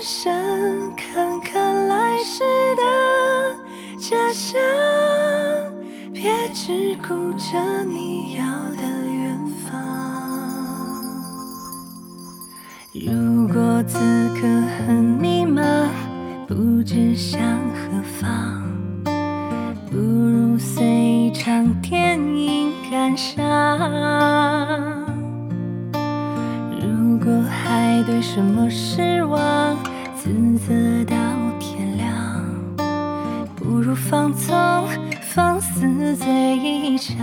身看看来时的家乡，别只顾着你要的远方。如果此刻很迷茫，不知向何方，不如随一场电影感伤。如果还对什么失望，自责到天亮，不如放纵放肆醉一场。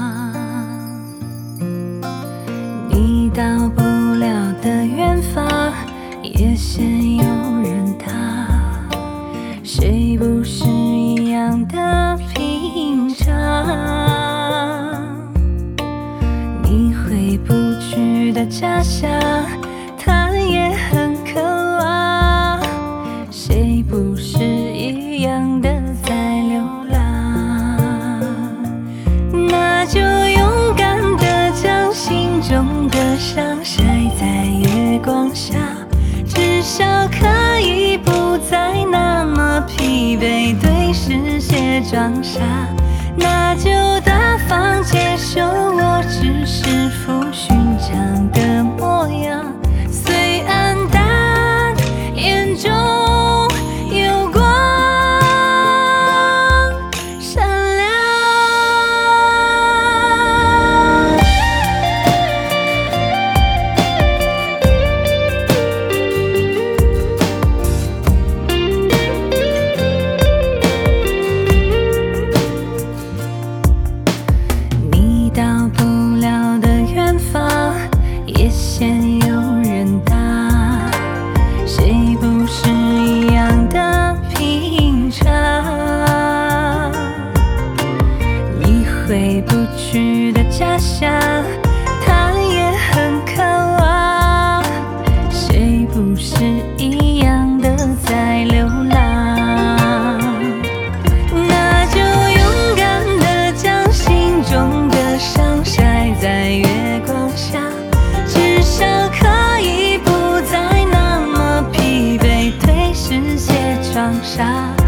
你到不了的远方，也先有人搭。谁不是一样的平常？你回不去的家乡，他也很渴望。谁不是一样的在流浪？那就勇敢地将心中的伤晒在月光下，至少可以不再那么疲惫，对世界装傻。那就大方接受我只是副勋长的模样，虽黯淡眼中有光闪亮。你到不了的远方，也先有人搭。谁不是一样的平常？你回不去的家乡，他也很渴望。谁不是一样的在流浪？那就勇敢地将心中的伤晒在月光下，至少可以不再那么疲惫，对世界装傻。